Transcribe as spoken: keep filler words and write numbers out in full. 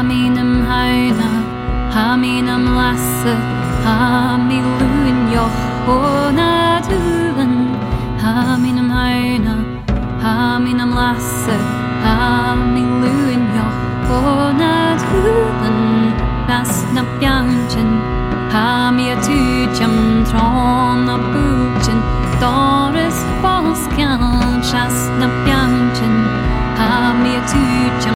Haminam haina, haminam lasse, hamilun yohona tuvan. Haminam haina, haminam lasse, hamilun yohona tuvan. Las na pianchen, hamia tucham trona buchen. Doris Falskan, chas na pianchen, hamia tucham